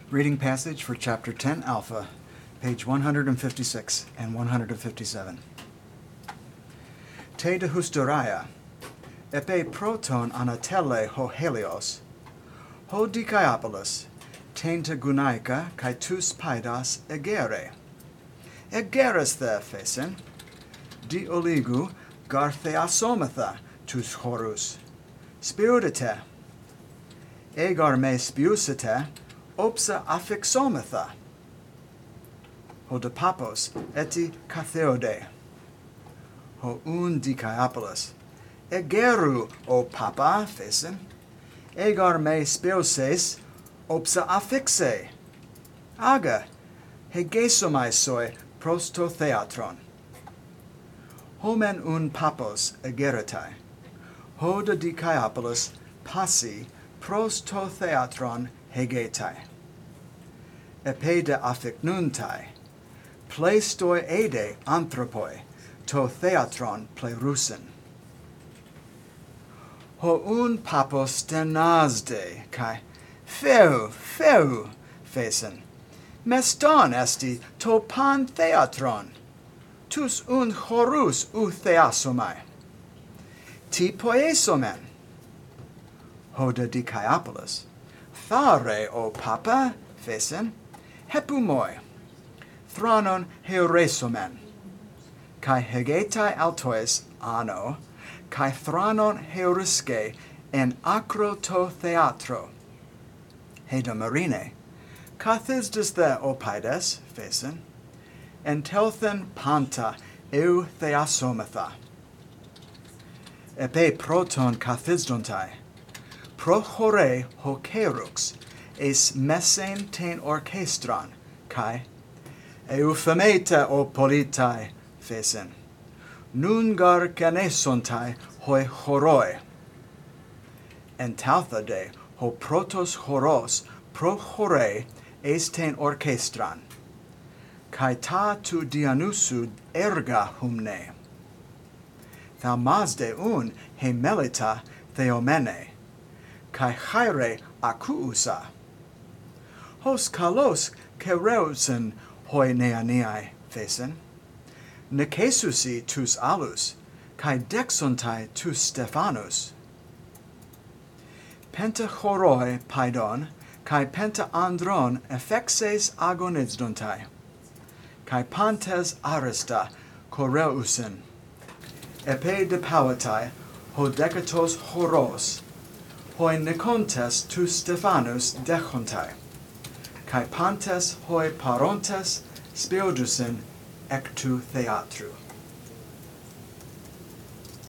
Reading passage for Chapter 10 Alpha, page 156 and 157. Te dehusteraia, epe proton anatele ho helios, ho dikaiapolis, tenta gunaica kai tus paidas egere. Egeres the phesen, di oligu gartheasomatha tus horus, spiudite, egar me spiusite, opsa affixomatha, ho de papos eti katheode, ho un dikaiapolis, egeru o papa phesen, egar me spioses, opsa affixe, aga, hegesomai soi prosto theatron. Homen un papos egeretai, ho de dikaiapolis passi prosto theatron hegetai. Epe de afficnuntai, pleistoi ede anthropoi, to theatron plereusen. Ho un papos denazde, kai feu phesen, meston esti to pan theatron, tus un horus u theasomai. Ti poiesomen, ho de dikaiapolis, thare o papa phesen, hepumoi, thranon heuresomen, kai hegetai altois ano, kai thranon heuriske en acro to theatro. Heda marine, kathisdes the opaides phesen, en telthen panta eu theasomatha. Epe proton kathisdontai, pro hore hokerux, es mesen ten orchestran, kai euphameta o politai phesen, nungar canesontai hoi horoi, en talthade ho protos horos pro hore es ten orchestran, kai ta tu dianusud erga humne, thou mazde un he melita theomene, kai chaire akuusa, hos kalos kereusen hoi neaniai phesen, nekesusi tus alus, kai dexontai tus Stephanus. Penta choroi paidon, kai penta andron effexes agonizdontai, kai pantes arista koreusen, epe de pauatai ho decatos horos, hoi necontes tus Stephanus dechontai, kai pantes hoi parontes spiodusen ectu theatru.